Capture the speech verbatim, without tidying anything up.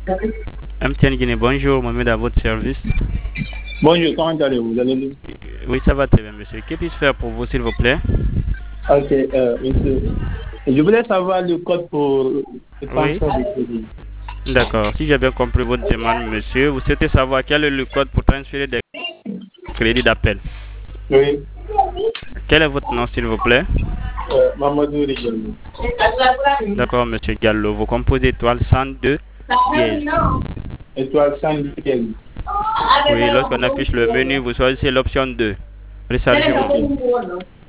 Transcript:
M T N Guinée, bonjour, Mohamed à votre service. Bonjour, comment allez-vous? Vous allez bien? Oui, ça va très bien, monsieur. Que puis-je faire pour vous, s'il vous plaît? Ok, euh, monsieur. Je voulais savoir le code pour le Oui, transfert de crédit. d'accord. Si j'ai bien compris votre demande, monsieur, vous souhaitez savoir quel est le code pour transférer des crédits d'appel. Oui, Quel est votre nom, s'il vous plaît? euh, Mamadou Rigello. D'accord, monsieur Gallo. Vous composez étoile cent deux dièse. Étoile cent dix. Oui, lorsqu'on affiche le menu, vous choisissez l'option deux. Rechargement. Ok.